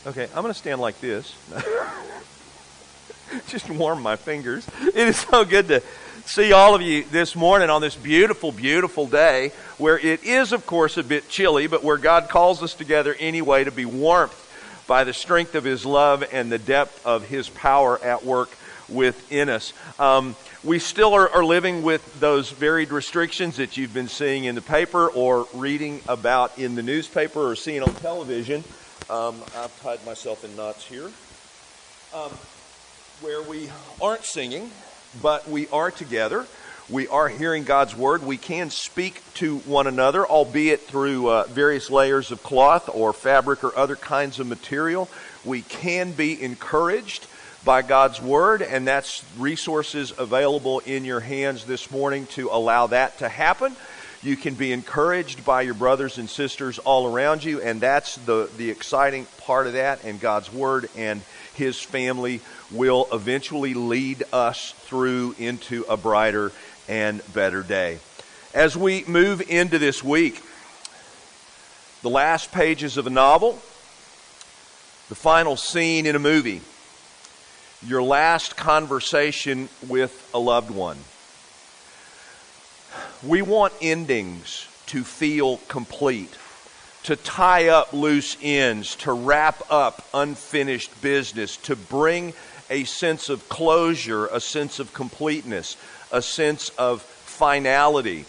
Okay, I'm going to stand like this. Just warm my fingers. It is so good to see all of you this morning on this beautiful, beautiful day where it is, of course, a bit chilly, but where God calls us together anyway to be warmed by the strength of His love and the depth of His power at work within us. We still are living with those varied restrictions that you've been seeing in the paper or reading about in the newspaper or seeing on television. I've tied myself in knots here. Where we aren't singing, but we are together. We are hearing God's Word. We can speak to one another, albeit through various layers of cloth or fabric or other kinds of material. We can be encouraged by God's Word, and that's resources available in your hands this morning to allow that to happen. You can be encouraged by your brothers and sisters all around you, and that's the exciting part of that, and God's Word and His family will eventually lead us through into a brighter and better day. As we move into this week, the last pages of a novel, the final scene in a movie, your last conversation with a loved one. We want endings to feel complete, to tie up loose ends, to wrap up unfinished business, to bring a sense of closure, a sense of completeness, a sense of finality.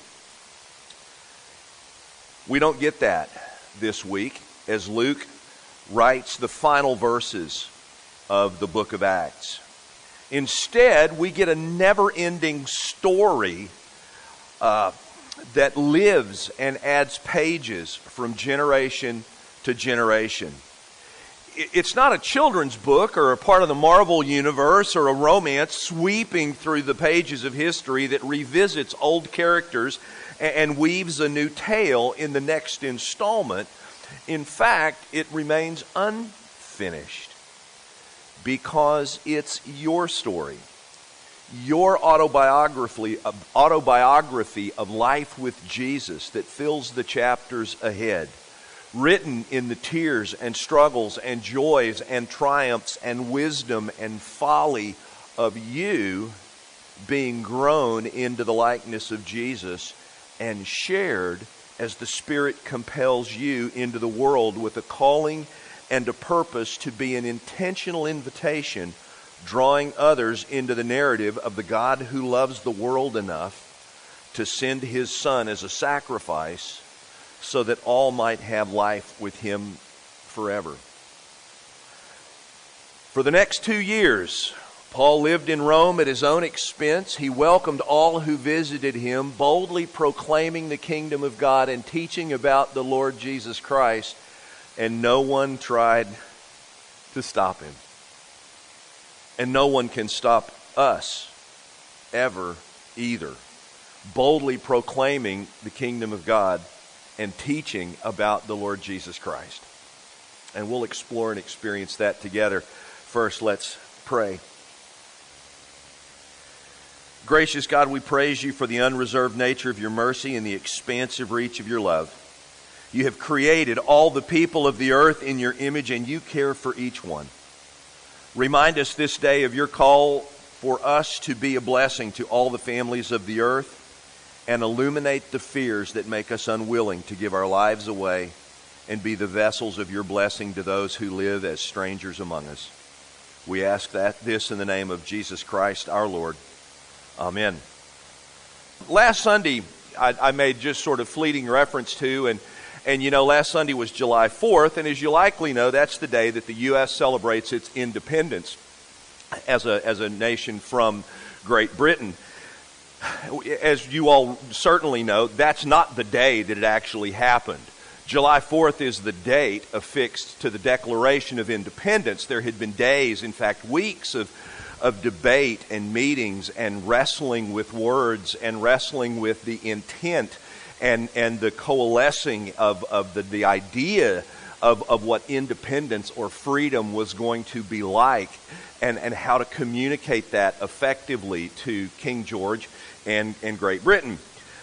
We don't get that this week as Luke writes the final verses of the book of Acts. Instead, we get a never-ending story that lives and adds pages from generation to generation. It's not a children's book or a part of the Marvel universe or a romance sweeping through the pages of history that revisits old characters and weaves a new tale in the next installment. In fact, it remains unfinished because it's your story, your autobiography of life with Jesus that fills the chapters ahead. Written in the tears and struggles and joys and triumphs and wisdom and folly of you being grown into the likeness of Jesus and shared as the Spirit compels you into the world with a calling and a purpose to be an intentional invitation, drawing others into the narrative of the God who loves the world enough to send His Son as a sacrifice so that all might have life with Him forever. For the next 2 years, Paul lived in Rome at his own expense. He welcomed all who visited him, boldly proclaiming the kingdom of God and teaching about the Lord Jesus Christ, and no one tried to stop him. And no one can stop us ever either. Boldly proclaiming the kingdom of God and teaching about the Lord Jesus Christ. And we'll explore and experience that together. First, let's pray. Gracious God, we praise You for the unreserved nature of Your mercy and the expansive reach of Your love. You have created all the people of the earth in Your image, and You care for each one. Remind us this day of Your call for us to be a blessing to all the families of the earth, and illuminate the fears that make us unwilling to give our lives away and be the vessels of Your blessing to those who live as strangers among us. We ask this in the name of Jesus Christ our Lord. Amen. Last Sunday, I made just sort of fleeting reference to, and you know, last Sunday was July 4th, and as you likely know, that's the day that the U.S. celebrates its independence as a nation from Great Britain. As you all certainly know, that's not the day that it actually happened. July 4th is the date affixed to the Declaration of Independence. There had been days, in fact weeks, of debate and meetings and wrestling with words and wrestling with the intent and the coalescing of the idea of what independence or freedom was going to be like, and how to communicate that effectively to King George and Great Britain.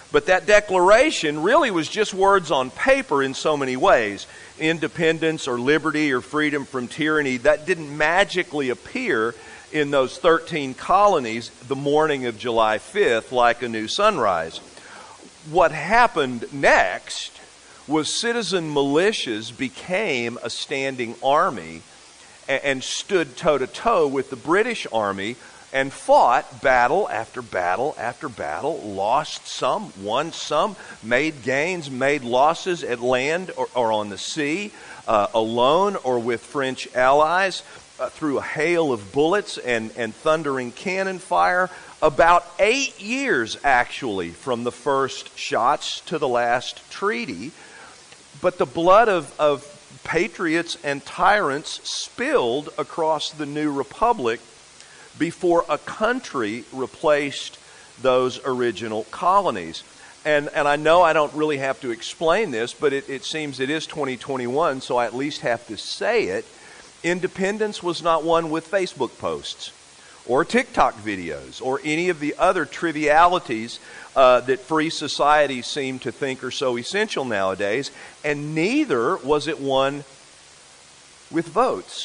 But that declaration really was just words on paper in so many ways. Independence or liberty or freedom from tyranny, that didn't magically appear in those 13 colonies the morning of July 5th like a new sunrise. What happened next was citizen militias became a standing army and stood toe-to-toe with the British Army and fought battle after battle after battle, lost some, won some, made gains, made losses at land or on the sea, alone or with French allies, through a hail of bullets and thundering cannon fire. About 8 years, actually, from the first shots to the last treaty. But the blood of patriots and tyrants spilled across the new republic before a country replaced those original colonies. And I know I don't really have to explain this, but it seems it is 2021, so I at least have to say it. Independence was not won with Facebook posts or TikTok videos or any of the other trivialities that free societies seem to think are so essential nowadays, and neither was it won with votes,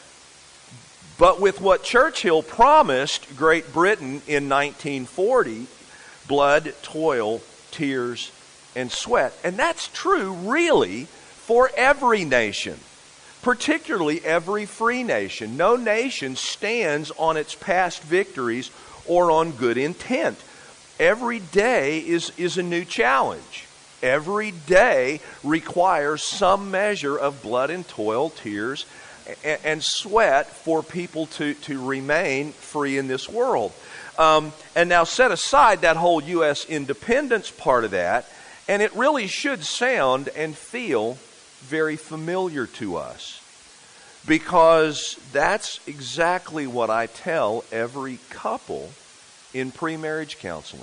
but with what Churchill promised Great Britain in 1940, blood, toil, tears, and sweat. And that's true, really, for every nation, particularly every free nation. No nation stands on its past victories or on good intent. Every day is a new challenge. Every day requires some measure of blood and toil, tears, and sweat for people to remain free in this world. And now set aside that whole U.S. independence part of that, and it really should sound and feel very familiar to us, because that's exactly what I tell every couple in pre-marriage counseling,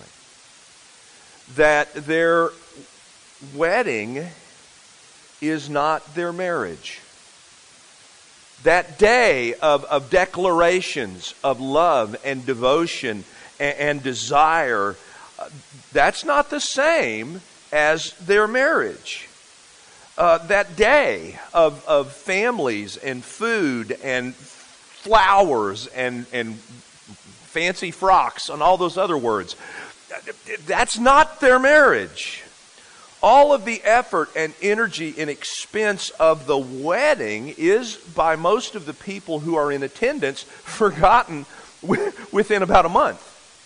that their wedding is not their marriage. That day of declarations of love and devotion and desire, that's not the same as their marriage. That day of families and food and flowers and fancy frocks and all those other words, that's not their marriage. All of the effort and energy and expense of the wedding is, by most of the people who are in attendance, forgotten within about a month.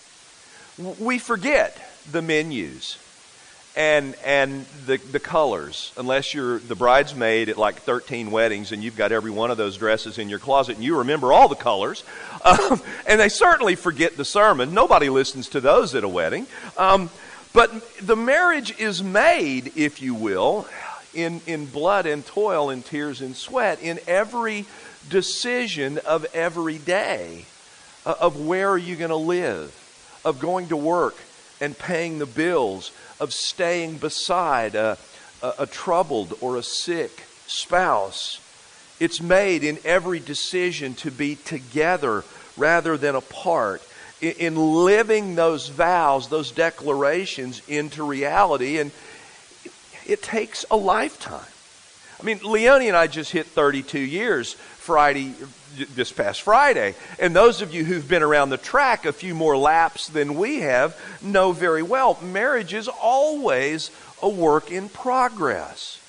We forget the menus and the colors, unless you're the bridesmaid at like 13 weddings and you've got every one of those dresses in your closet and you remember all the colors. And they certainly forget the sermon. Nobody listens to those at a wedding. But the marriage is made, if you will, in blood and toil and tears and sweat, in every decision of every day, of where are you going to live, of going to work and paying the bills, of staying beside a troubled or a sick spouse. It's made in every decision to be together rather than apart, in living those vows, those declarations into reality, and it takes a lifetime. I mean, Leonie and I just hit 32 years this past Friday, and those of you who've been around the track a few more laps than we have know very well, marriage is always a work in progress.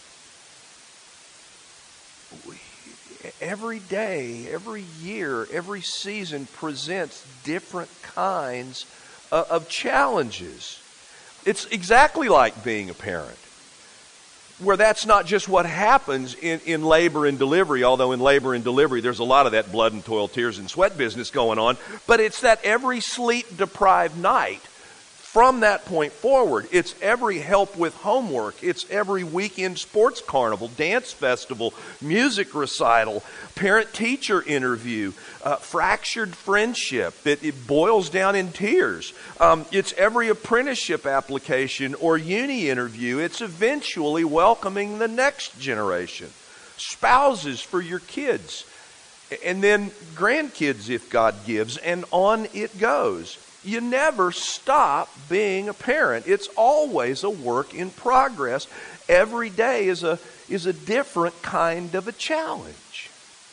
Every day, every year, every season presents different kinds of challenges. It's exactly like being a parent, where that's not just what happens in labor and delivery, although in labor and delivery there's a lot of that blood and toil, tears and sweat business going on, but it's that every sleep-deprived night from that point forward. It's every help with homework. It's every weekend sports carnival, dance festival, music recital, parent-teacher interview, fractured friendship that it boils down in tears. It's every apprenticeship application or uni interview. It's eventually welcoming the next generation. Spouses for your kids. And then grandkids if God gives, and on it goes. You never stop being a parent. It's always a work in progress. Every day is a different kind of a challenge.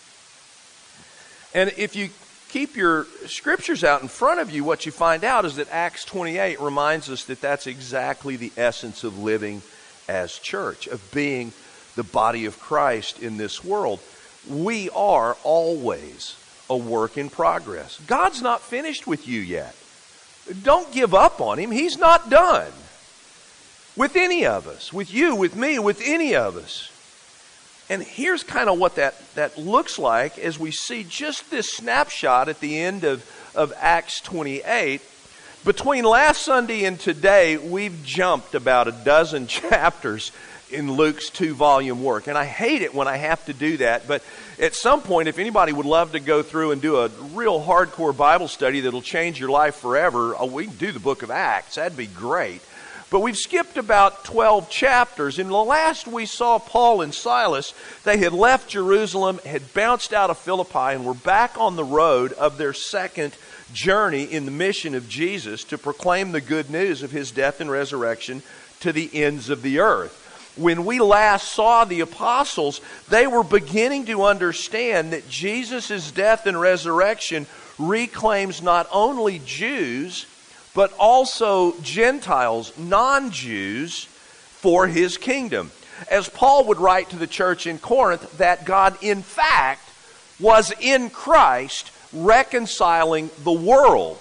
And if you keep your scriptures out in front of you, what you find out is that Acts 28 reminds us that that's exactly the essence of living as church, of being the body of Christ in this world. We are always a work in progress. God's not finished with you yet. Don't give up on Him. He's not done with any of us, with you, with me, with any of us. And here's kind of what that looks like as we see just this snapshot at the end of Acts 28. Between last Sunday and today, we've jumped about a dozen chapters in Luke's 2-volume work. And I hate it when I have to do that, but at some point, if anybody would love to go through and do a real hardcore Bible study that'll change your life forever, we can do the book of Acts. That'd be great. But we've skipped about 12 chapters. In the last we saw Paul and Silas, they had left Jerusalem, had bounced out of Philippi, and were back on the road of their second journey in the mission of Jesus to proclaim the good news of His death and resurrection to the ends of the earth. When we last saw the apostles, they were beginning to understand that Jesus' death and resurrection reclaims not only Jews, but also Gentiles, non-Jews, for His kingdom. As Paul would write to the church in Corinth, that God, in fact, was in Christ reconciling the world,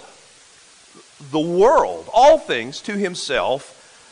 all things to Himself,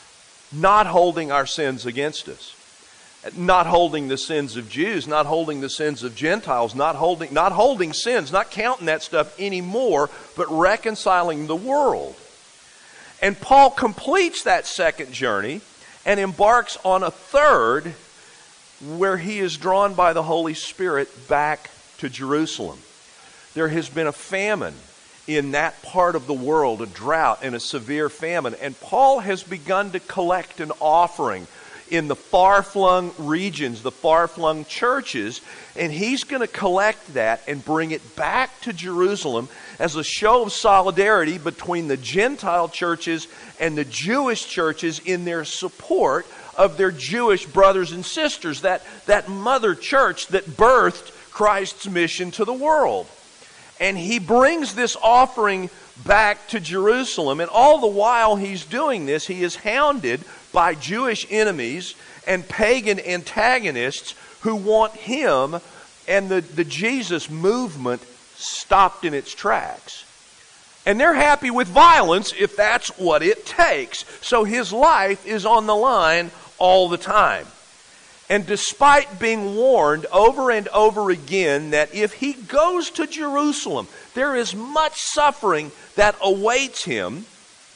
not holding our sins against us. Not holding the sins of Jews, not holding the sins of Gentiles, not holding sins, not counting that stuff anymore, but reconciling the world. And Paul completes that second journey and embarks on a third, where he is drawn by the Holy Spirit back to Jerusalem. There has been a famine in that part of the world, a drought and a severe famine. And Paul has begun to collect an offering in the far-flung regions, the far-flung churches, and he's going to collect that and bring it back to Jerusalem as a show of solidarity between the Gentile churches and the Jewish churches in their support of their Jewish brothers and sisters, that mother church that birthed Christ's mission to the world. And he brings this offering back to Jerusalem, and all the while he's doing this, he is hounded by Jewish enemies and pagan antagonists who want him and the Jesus movement stopped in its tracks. And they're happy with violence if that's what it takes. So his life is on the line all the time. And despite being warned over and over again that if he goes to Jerusalem, there is much suffering that awaits him,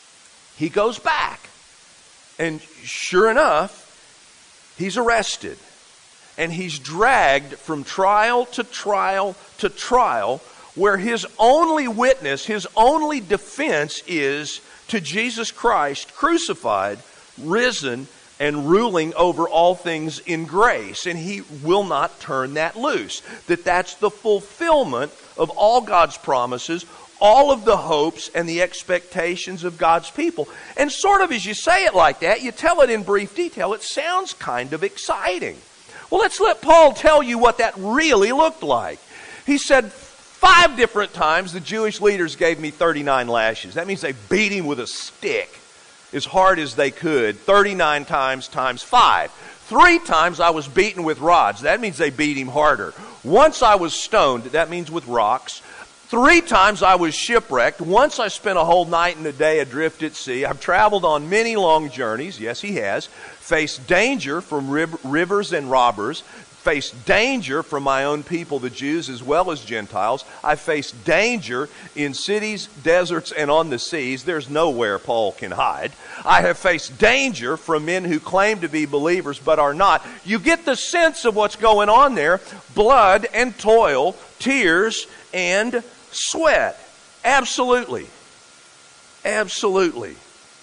he goes back. And sure enough, he's arrested. And he's dragged from trial to trial to trial, where his only witness, his only defense is to Jesus Christ crucified, risen, and ruling over all things in grace. And he will not turn that loose. That's the fulfillment of all God's promises, all of the hopes and the expectations of God's people. And sort of as you say it like that, you tell it in brief detail, it sounds kind of exciting. Well, let's let Paul tell you what that really looked like. He said 5 different times the Jewish leaders gave me 39 lashes. That means they beat him with a stick as hard as they could, 39 times 5. 3 times I was beaten with rods. That means they beat him harder. Once I was stoned. That means with rocks. 3 times I was shipwrecked. Once I spent a whole night and a day adrift at sea. I've traveled on many long journeys. Yes, he has. Faced danger from rivers and robbers. Faced danger from my own people, the Jews, as well as Gentiles. I've faced danger in cities, deserts, and on the seas. There's nowhere Paul can hide. I have faced danger from men who claim to be believers but are not. You get the sense of what's going on there. Blood and toil, tears and sweat. Absolutely. Absolutely.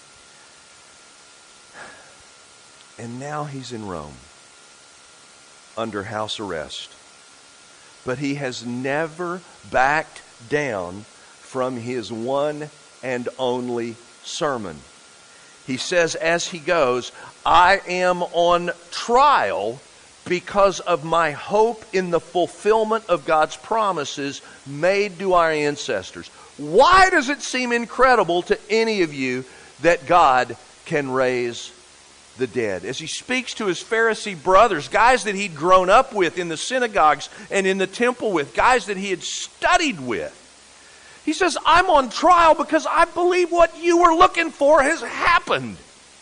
And now he's in Rome, under house arrest. But he has never backed down from his one and only sermon. He says as he goes, I am on trial because of my hope in the fulfillment of God's promises made to our ancestors. Why does it seem incredible to any of you that God can raise the dead? As he speaks to his Pharisee brothers, guys that he'd grown up with in the synagogues and in the temple with, guys that he had studied with, he says, I'm on trial because I believe what you were looking for has happened.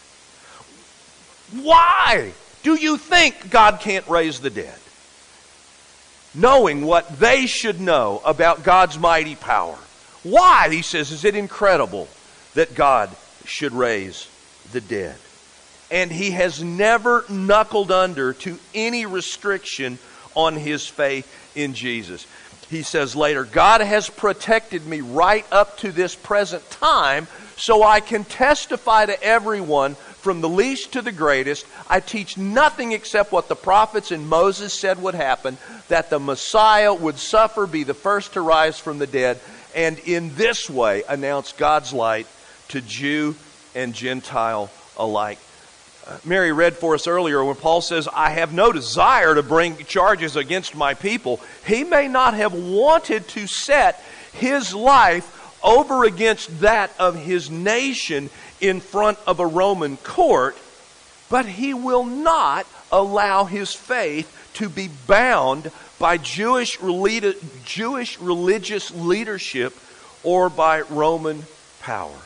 Why do you think God can't raise the dead? Knowing what they should know about God's mighty power. Why, he says, is it incredible that God should raise the dead? And he has never knuckled under to any restriction on his faith in Jesus. He says later, God has protected me right up to this present time so I can testify to everyone from the least to the greatest. I teach nothing except what the prophets and Moses said would happen, that the Messiah would suffer, be the first to rise from the dead, and in this way announce God's light to Jew and Gentile alike. Mary read for us earlier when Paul says, I have no desire to bring charges against my people. He may not have wanted to set his life over against that of his nation in front of a Roman court, but he will not allow his faith to be bound by Jewish religious leadership or by Roman power.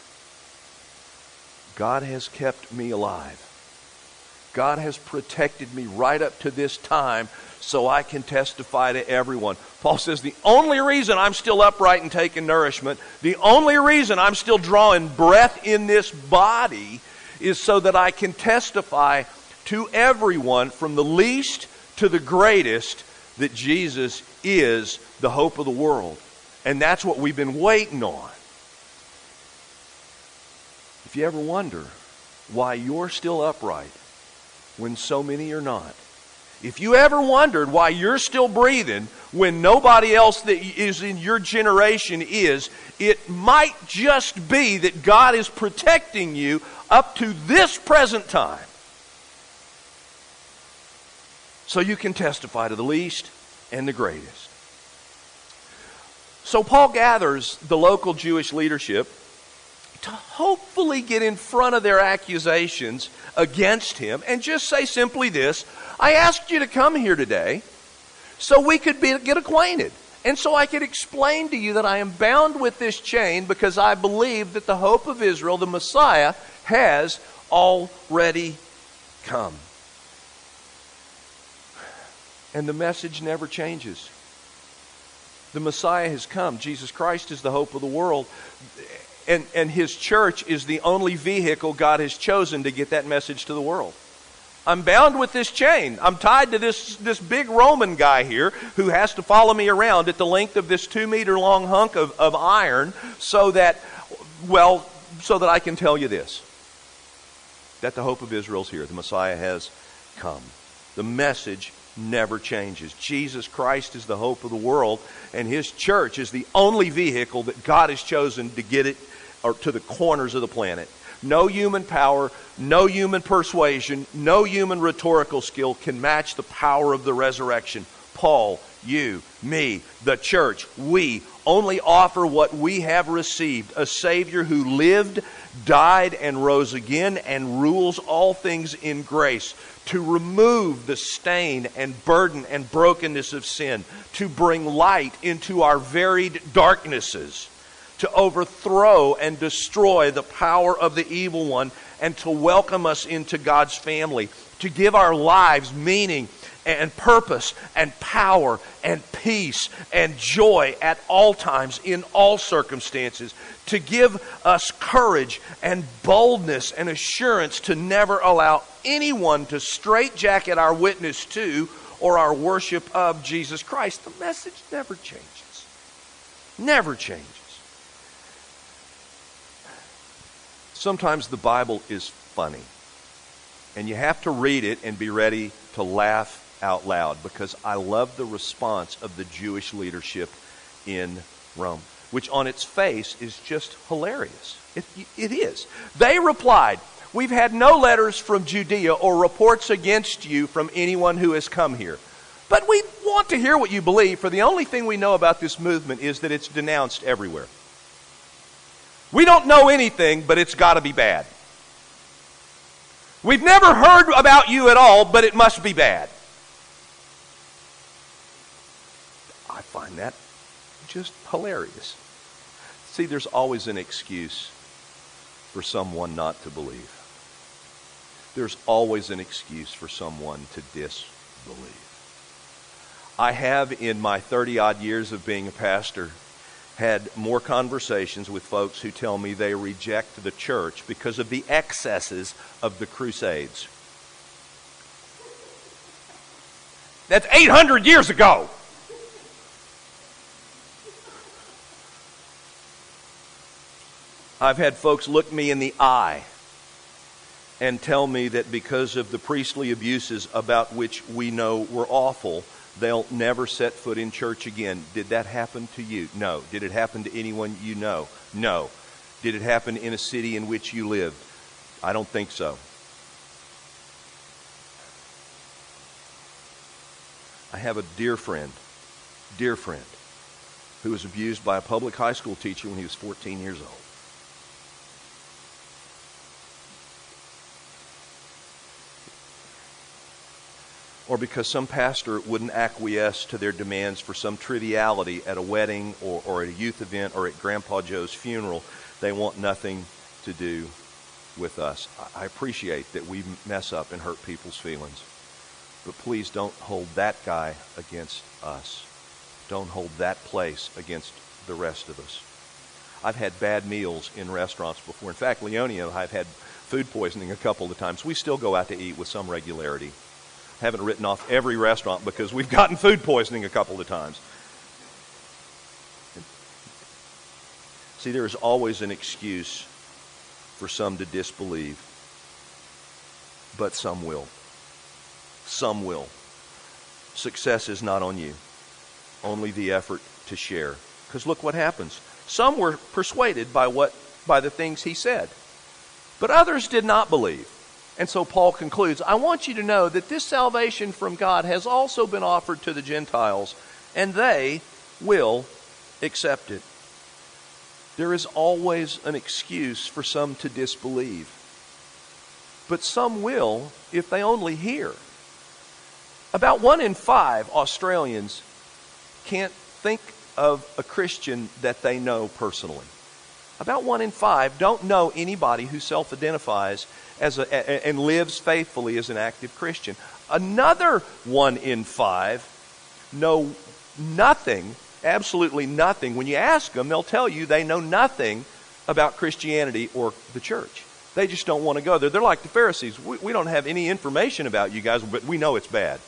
God has kept me alive. God has protected me right up to this time so I can testify to everyone. Paul says the only reason I'm still upright and taking nourishment, the only reason I'm still drawing breath in this body is so that I can testify to everyone from the least to the greatest that Jesus is the hope of the world. And that's what we've been waiting on. If you ever wonder why you're still upright when so many are not, if you ever wondered why you're still breathing when nobody else that is in your generation is, it might just be that God is protecting you up to this present time so you can testify to the least and the greatest. So Paul gathers the local Jewish leadership to hopefully get in front of their accusations against him and just say simply this: I asked you to come here today so we could get acquainted. And so I could explain to you that I am bound with this chain because I believe that the hope of Israel, the Messiah, has already come. And the message never changes. The Messiah has come. Jesus Christ is the hope of the world. And his church is the only vehicle God has chosen to get that message to the world. I'm bound with this chain. I'm tied to this big Roman guy here who has to follow me around at the length of this 2-meter long hunk of iron so that I can tell you this, that the hope of Israel is here. The Messiah has come. The message never changes. Jesus Christ is the hope of the world, and his church is the only vehicle that God has chosen to get it to the corners of the planet. No human power, no human persuasion, no human rhetorical skill can match the power of the resurrection. Paul, you, me, the church, we only offer what we have received: a Savior who lived, died, and rose again, and rules all things in grace, to remove the stain and burden and brokenness of sin, to bring light into our varied darknesses, to overthrow and destroy the power of the evil one, and to welcome us into God's family, to give our lives meaning and purpose and power and peace and joy at all times, in all circumstances, to give us courage and boldness and assurance to never allow anyone to straitjacket our witness to or our worship of Jesus Christ. The message never changes. Never changes. Sometimes the Bible is funny, and you have to read it and be ready to laugh out loud, because I love the response of the Jewish leadership in Rome. which on its face is just hilarious. It is. They replied, "We've had no letters from Judea or reports against you from anyone who has come here. But we want to hear what you believe, for the only thing we know about this movement is that it's denounced everywhere. We don't know anything, but it's got to be bad. We've never heard about you at all, but it must be bad." I find that just hilarious. See, there's always an excuse for someone not to believe. There's always an excuse for someone to disbelieve. I have, in my 30-odd years of being a pastor, had more conversations with folks who tell me they reject the church because of the excesses of the Crusades. That's 800 years ago. I've had folks look me in the eye and tell me that because of the priestly abuses about which we know were awful, they'll never set foot in church again. Did that happen to you? No. Did it happen to anyone you know? No. Did it happen in a city in which you lived? I don't think so. I have a dear friend, who was abused by a public high school teacher when he was 14 years old. Or because some pastor wouldn't acquiesce to their demands for some triviality at a wedding or at a youth event or at Grandpa Joe's funeral, they want nothing to do with us. I appreciate that we mess up and hurt people's feelings. But please don't hold that guy against us. Don't hold that place against the rest of us. I've had bad meals in restaurants before. In fact, Leonia, I've had food poisoning a couple of times. We still go out to eat with some regularity. Haven't written off every restaurant because we've gotten food poisoning a couple of times. See, there is always an excuse for some to disbelieve, but some will. Some will. Success is not on you, only the effort to share. Because look what happens. Some were persuaded by the things he said, but others did not believe. And so Paul concludes, "I want you to know that this salvation from God has also been offered to the Gentiles, and they will accept it." There is always an excuse for some to disbelieve. But some will if they only hear. About 1 in 5 Australians can't think of a Christian that they know personally. About 1 in 5 don't know anybody who self-identifies and lives faithfully as an active Christian. Another 1 in 5 know nothing, absolutely nothing. When you ask them, they'll tell you they know nothing about Christianity or the church. They just don't want to go there. They're like the Pharisees. We don't have any information about you guys, but we know it's bad.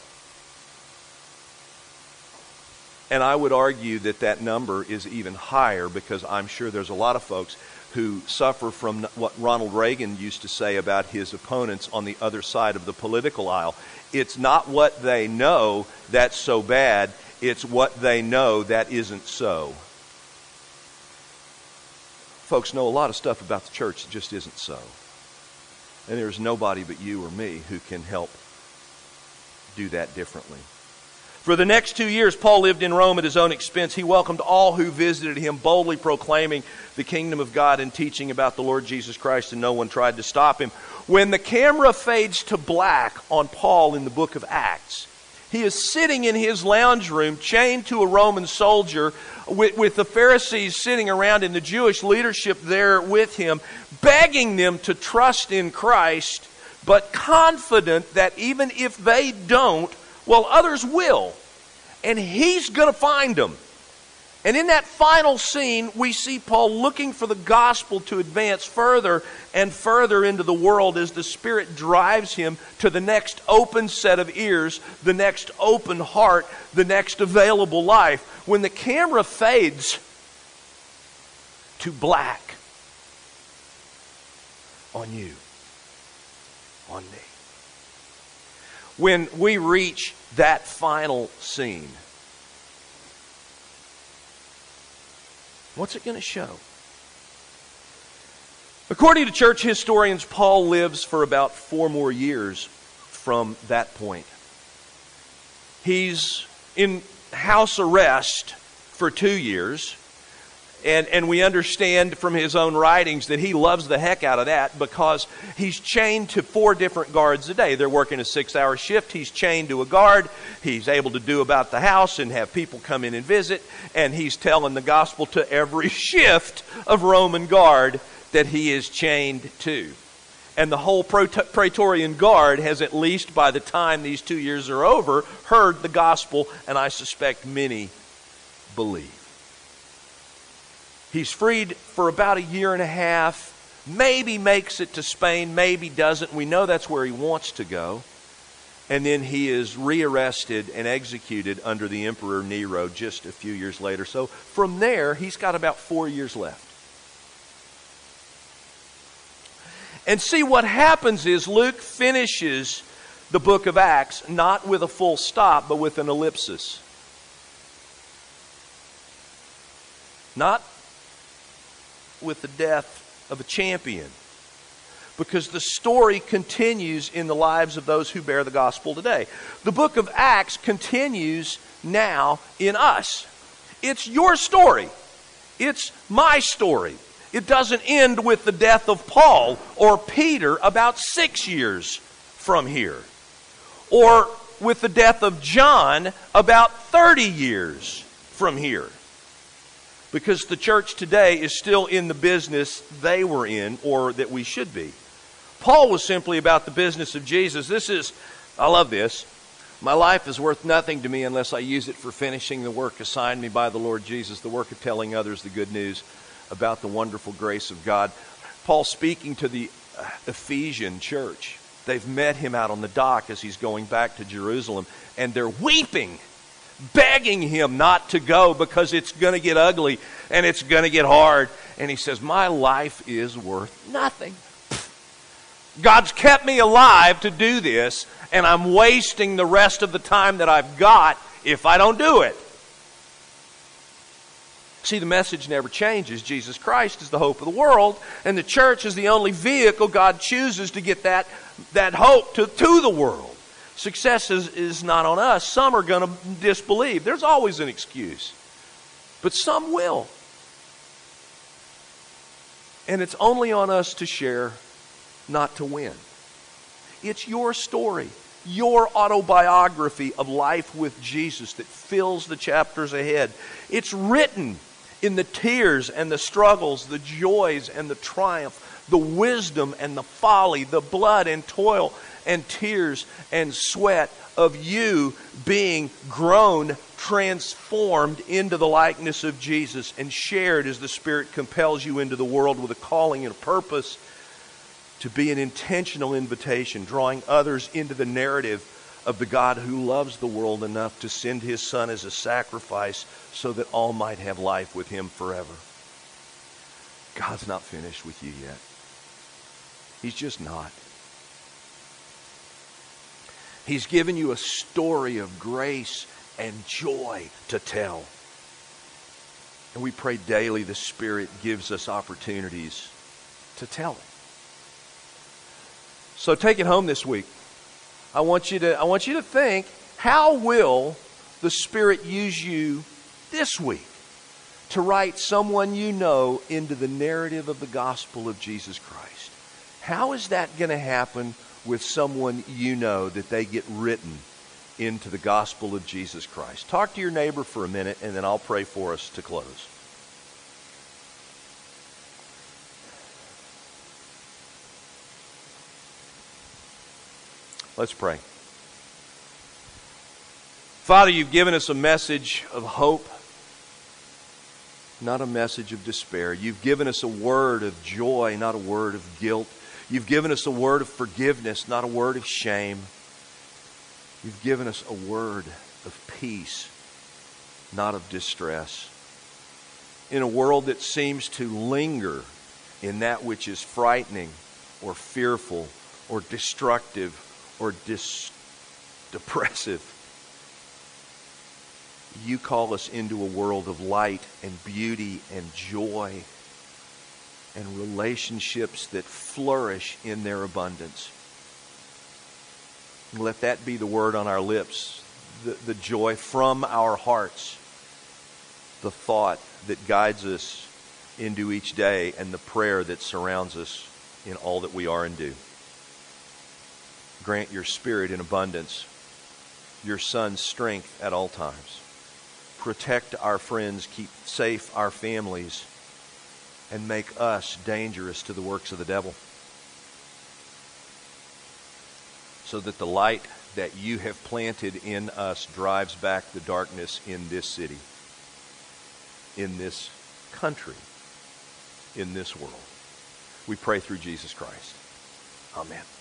And I would argue that that number is even higher because I'm sure there's a lot of folks who suffer from what Ronald Reagan used to say about his opponents on the other side of the political aisle. It's not what they know that's so bad, it's what they know that isn't so. Folks know a lot of stuff about the church that just isn't so. And there's nobody but you or me who can help do that differently. For the next 2 years, Paul lived in Rome at his own expense. He welcomed all who visited him, boldly proclaiming the kingdom of God and teaching about the Lord Jesus Christ, and no one tried to stop him. When the camera fades to black on Paul in the book of Acts, he is sitting in his lounge room, chained to a Roman soldier, with the Pharisees sitting around and the Jewish leadership there with him, begging them to trust in Christ, but confident that even if they don't, well, others will. And he's going to find them. And in that final scene, we see Paul looking for the gospel to advance further and further into the world as the Spirit drives him to the next open set of ears, the next open heart, the next available life. When the camera fades to black on you, on me. When we reach that final scene, What's it going to show? According to church historians, Paul lives for about 4 more years from that point. He's in house arrest for 2 years. And we understand from his own writings that he loves the heck out of that because he's chained to 4 different guards a day. They're working a 6-hour shift. He's chained to a guard. He's able to do about the house and have people come in and visit. And he's telling the gospel to every shift of Roman guard that he is chained to. And the whole Praetorian Guard has, at least by the time these 2 years are over, heard the gospel, and I suspect many believe. He's freed for about 1.5 years, maybe makes it to Spain, maybe doesn't. We know that's where he wants to go. And then he is rearrested and executed under the Emperor Nero just a few years later. So from there, he's got about 4 years left. And see, what happens is Luke finishes the book of Acts not with a full stop, but with an ellipsis. Not with the death of a champion. Because the story continues in the lives of those who bear the gospel today. The book of Acts continues now in us. It's your story. It's my story. It doesn't end with the death of Paul or Peter about 6 years from here. Or with the death of John about 30 years from here. Because the church today is still in the business they were in, or that we should be. Paul was simply about the business of Jesus. I love this. My life is worth nothing to me unless I use it for finishing the work assigned me by the Lord Jesus, the work of telling others the good news about the wonderful grace of God. Paul speaking to the Ephesian church. They've met him out on the dock as he's going back to Jerusalem, and they're weeping, begging him not to go because it's going to get ugly and it's going to get hard. And he says, my life is worth nothing. God's kept me alive to do this, and I'm wasting the rest of the time that I've got if I don't do it. See, the message never changes. Jesus Christ is the hope of the world, and the church is the only vehicle God chooses to get that hope to the world. Success is not on us. Some are going to disbelieve. There's always an excuse. But some will. And it's only on us to share, not to win. It's your story, your autobiography of life with Jesus that fills the chapters ahead. It's written in the tears and the struggles, the joys and the triumph, the wisdom and the folly, the blood and toil and tears and sweat of you being grown, transformed into the likeness of Jesus and shared as the Spirit compels you into the world with a calling and a purpose to be an intentional invitation, drawing others into the narrative of the God who loves the world enough to send His Son as a sacrifice so that all might have life with Him forever. God's not finished with you yet. He's just not. He's given you a story of grace and joy to tell. And we pray daily the Spirit gives us opportunities to tell it. So take it home this week. I want you to think, how will the Spirit use you this week to write someone you know into the narrative of the gospel of Jesus Christ? How is that going to happen with someone you know, that they get written into the gospel of Jesus Christ? Talk to your neighbor for a minute, and then I'll pray for us to close. Let's pray. Father, you've given us a message of hope, not a message of despair. You've given us a word of joy, not a word of guilt. You've given us a word of forgiveness, not a word of shame. You've given us a word of peace, not of distress. In a world that seems to linger in that which is frightening or fearful or destructive or depressive, You call us into a world of light and beauty and joy and relationships that flourish in their abundance. And let that be the word on our lips, the joy from our hearts, the thought that guides us into each day, and the prayer that surrounds us in all that we are and do. Grant your Spirit in abundance, your Son's strength at all times. Protect our friends, keep safe our families, and make us dangerous to the works of the devil, so that the light that you have planted in us drives back the darkness in this city, in this country, in this world. We pray through Jesus Christ. Amen.